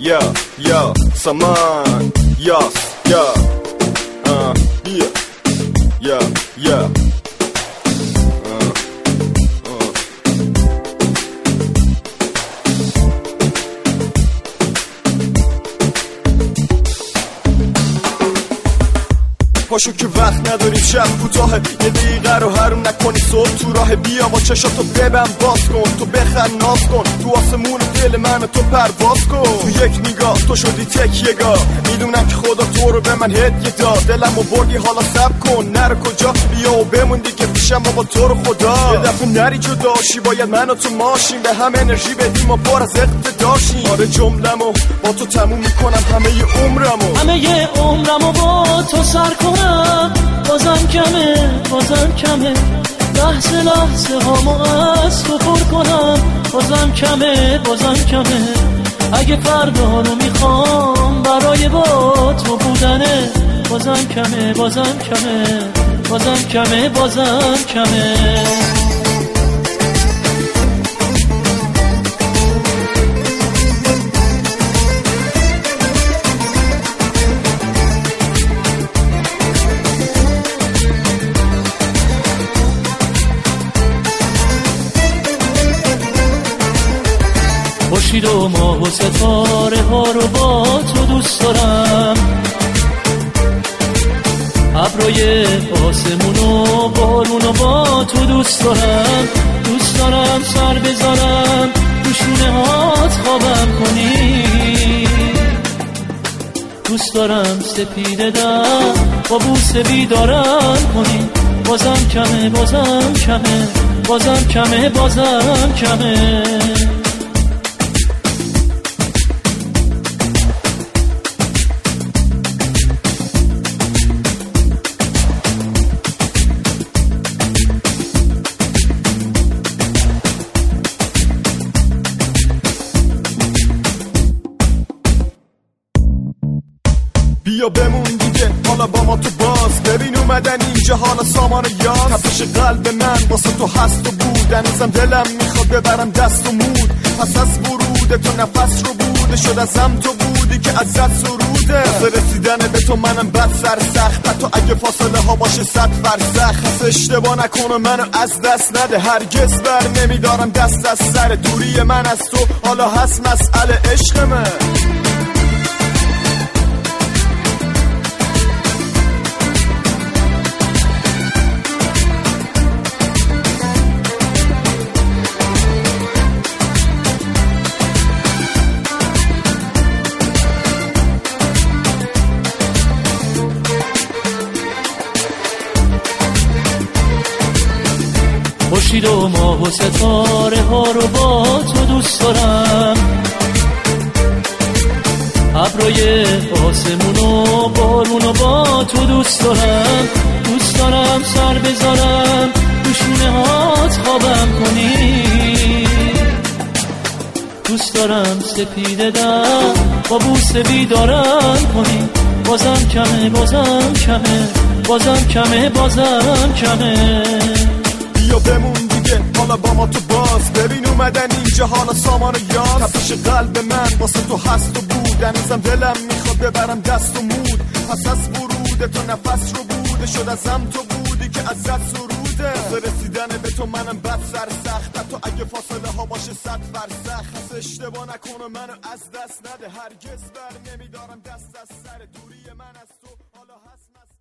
saman, yas, yeah, yeah. پاشو که وقت نداریم، شب کوتاهه، یه دقیقه رو حروم نکنی، صبح تو راه بیا با چشاتو ببن باز کن، تو بخند ناز کن، تو آسمون دل من تو پرواز کن، تو یک نگاه تو شدی تکیه‌گاه، میدونم که خدا تو رو به من هدیه داد، دلمو بردی حالا صبر کن، نرو کجا بیا و بمون دیگه پیشم با تو رو خدا، یه دفعه نری جداشی، باید من و تو ماشین به هم انرژی بدیم و پر از اقتداشیم، آره جمله‌مو با تو تموم میکنم، همه عمرمو با تو سر کنم، بازم کمه لحظه هامو از تو پر کنم، بازم کمه اگه فردا رو میخوام برای با تو بودنه، بازم کمه خورشید و ماه و ستاره ها رو با تو دوست دارم، ابرای آسمون و بارون و با تو دوست دارم سر بذارم تو شونه هات خوابم کنی، دوست دارم سپیده دم با بوسه بیدارم کنی، بازم کمه بیا بمون دیگه حالا با ما تو باز، ببین اومدن اینجا حالا سامان یاز، تپش قلب من واسه تو هست و بود، هنوزم دلم میخواد ببرم دست و مود، پس از ورود تو نفس رو بوده شد ازم تو بودی که ازت سروده، واسه رسیدن به تو منم بد سرسخت، حتی اگه فاصله ها باشه 100 فرسخ، پس اشتباه نکنه منو از دست نده، هرگز بر نمیدارم دست از سر دوری من از تو، حالا هست مسئله عشق من. خورشید و ماه و ستاره ها رو با تو دوست دارم، ابرای آسمون و بارون و با تو دوست دارم سر بذارم تو شونه هات خوابم کنی، دوست دارم سپیده دم با بوسه بیدارم کنی، بازم کمه بیا بمون دیگه حالا با ما تو باز، ببین اومدن اینجا حالا سامان یاز، تپش قلب من واسه تو هست و بود، هنوزم دلم میخواد ببرم دست و مود، پس از ورود تو نفس رو بوده شد ازم تو بودی که ازت سروده، واسه رسیدن به تو منم بد سرسخت، حتی اگه فاصله ها باشه 100 فرسخ، پس اشتباه نکنه منو از دست نده، هرگز بر نمیدارم دست از سر دوری من از تو، حالا هست